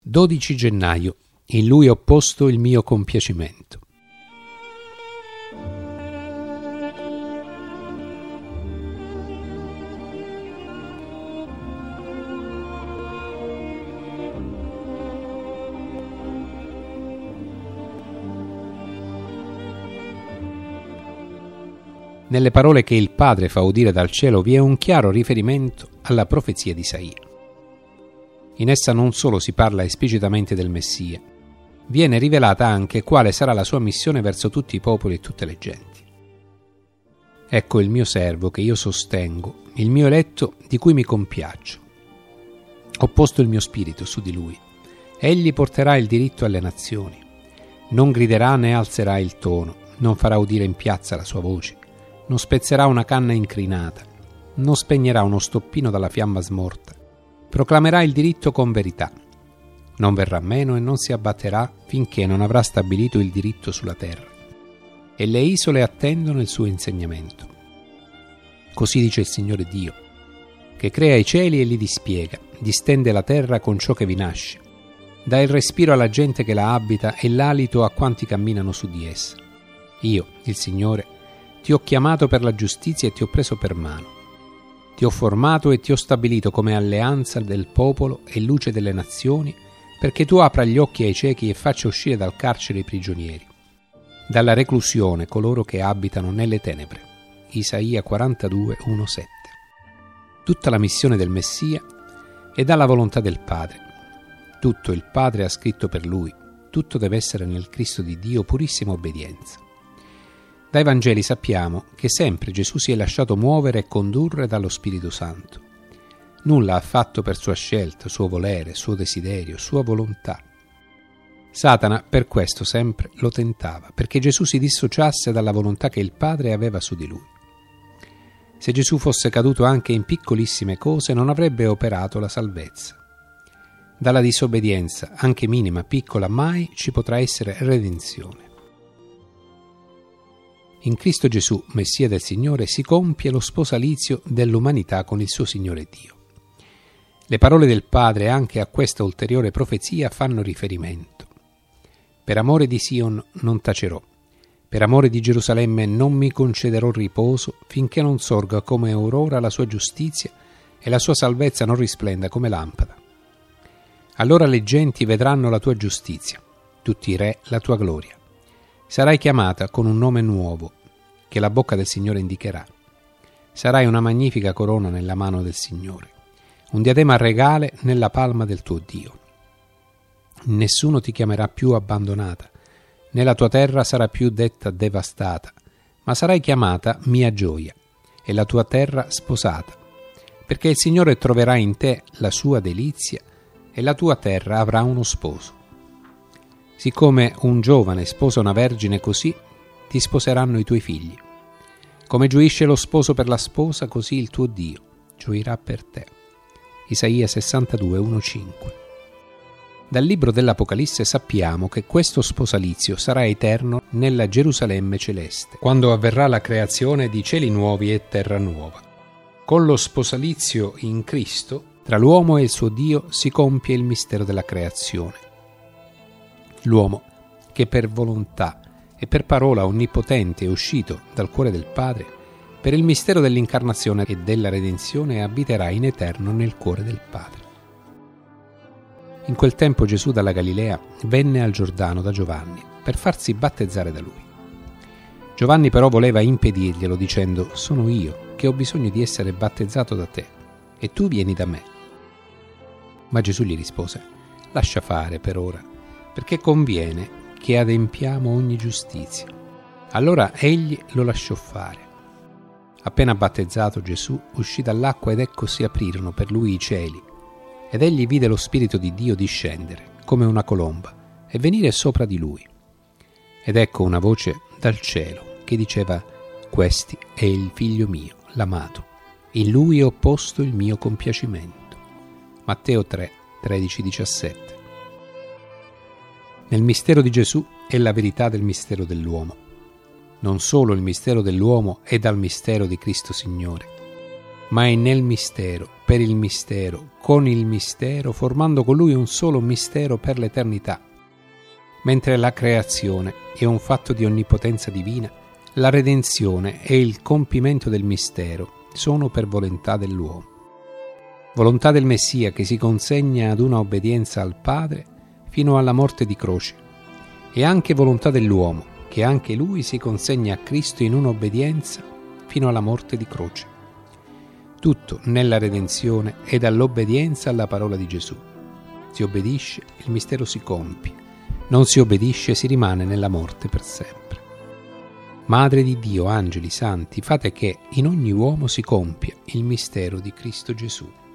12 gennaio. In lui ho posto il mio compiacimento. Nelle parole che il Padre fa udire dal cielo vi è un chiaro riferimento alla profezia di Isaia. In essa non solo si parla esplicitamente del Messia, viene rivelata anche quale sarà la sua missione verso tutti i popoli e tutte le genti. Ecco il mio servo che io sostengo, il mio eletto di cui mi compiaccio. Ho posto il mio spirito su di lui. Egli porterà il diritto alle nazioni. Non griderà né alzerà il tono, non farà udire in piazza la sua voce, non spezzerà una canna incrinata, non spegnerà uno stoppino dalla fiamma smorta. Proclamerà il diritto con verità. Non verrà meno e non si abbatterà finché non avrà stabilito il diritto sulla terra. E le isole attendono il suo insegnamento. Così dice il Signore Dio, che crea i cieli e li dispiega, distende la terra con ciò che vi nasce, dà il respiro alla gente che la abita e l'alito a quanti camminano su di essa. Io, il Signore, ti ho chiamato per la giustizia e ti ho preso per mano. Ti ho formato e ti ho stabilito come alleanza del popolo e luce delle nazioni, perché tu apra gli occhi ai ciechi e faccia uscire dal carcere i prigionieri, dalla reclusione coloro che abitano nelle tenebre. Isaia 42, 1-7. Tutta la missione del Messia è dalla volontà del Padre. Tutto il Padre ha scritto per lui, tutto deve essere nel Cristo di Dio, purissima obbedienza. Dai Vangeli sappiamo che sempre Gesù si è lasciato muovere e condurre dallo Spirito Santo. Nulla ha fatto per sua scelta, suo volere, suo desiderio, sua volontà. Satana per questo sempre lo tentava, perché Gesù si dissociasse dalla volontà che il Padre aveva su di lui. Se Gesù fosse caduto anche in piccolissime cose, non avrebbe operato la salvezza. Dalla disobbedienza, anche minima, piccola, mai ci potrà essere redenzione. In Cristo Gesù, Messia del Signore, si compie lo sposalizio dell'umanità con il suo Signore Dio. Le parole del Padre anche a questa ulteriore profezia fanno riferimento. Per amore di Sion non tacerò, per amore di Gerusalemme non mi concederò riposo finché non sorga come aurora la sua giustizia e la sua salvezza non risplenda come lampada. Allora le genti vedranno la tua giustizia, tutti i re la tua gloria. Sarai chiamata con un nome nuovo, che la bocca del Signore indicherà. Sarai una magnifica corona nella mano del Signore, un diadema regale nella palma del tuo Dio. Nessuno ti chiamerà più abbandonata, né la tua terra sarà più detta devastata, ma sarai chiamata mia gioia, e la tua terra sposata, perché il Signore troverà in te la sua delizia, e la tua terra avrà uno sposo. Siccome un giovane sposa una vergine, così ti sposeranno i tuoi figli. Come gioisce lo sposo per la sposa, così il tuo Dio gioirà per te. Isaia 62, 1-5. Dal libro dell'Apocalisse sappiamo che questo sposalizio sarà eterno nella Gerusalemme celeste, quando avverrà la creazione di cieli nuovi e terra nuova. Con lo sposalizio in Cristo, tra l'uomo e il suo Dio, si compie il mistero della creazione. L'uomo, che per volontà e per parola onnipotente è uscito dal cuore del Padre, per il mistero dell'incarnazione e della redenzione abiterà in eterno nel cuore del Padre. In quel tempo Gesù dalla Galilea venne al Giordano da Giovanni per farsi battezzare da lui. Giovanni però voleva impedirglielo dicendo: «Sono io che ho bisogno di essere battezzato da te, e tu vieni da me». Ma Gesù gli rispose: «Lascia fare per ora, perché conviene che adempiamo ogni giustizia». Allora egli lo lasciò fare. Appena battezzato Gesù uscì dall'acqua ed ecco si aprirono per lui i cieli, ed egli vide lo Spirito di Dio discendere come una colomba e venire sopra di lui. Ed ecco una voce dal cielo che diceva: «Questi è il figlio mio, l'amato, in lui ho posto il mio compiacimento». Matteo 3, 13-17. Nel mistero di Gesù è la verità del mistero dell'uomo. Non solo il mistero dell'uomo è dal mistero di Cristo Signore, ma è nel mistero, per il mistero, con il mistero, formando con lui un solo mistero per l'eternità. Mentre la creazione è un fatto di onnipotenza divina, la redenzione e il compimento del mistero sono per volontà dell'uomo. Volontà del Messia che si consegna ad una obbedienza al Padre fino alla morte di croce, e anche volontà dell'uomo che anche lui si consegna a Cristo in un'obbedienza fino alla morte di croce. Tutto nella redenzione e dall'obbedienza alla parola di Gesù. Si obbedisce, il mistero si compie. Non si obbedisce, si rimane nella morte per sempre. Madre di Dio, angeli, santi, fate che in ogni uomo si compia il mistero di Cristo Gesù.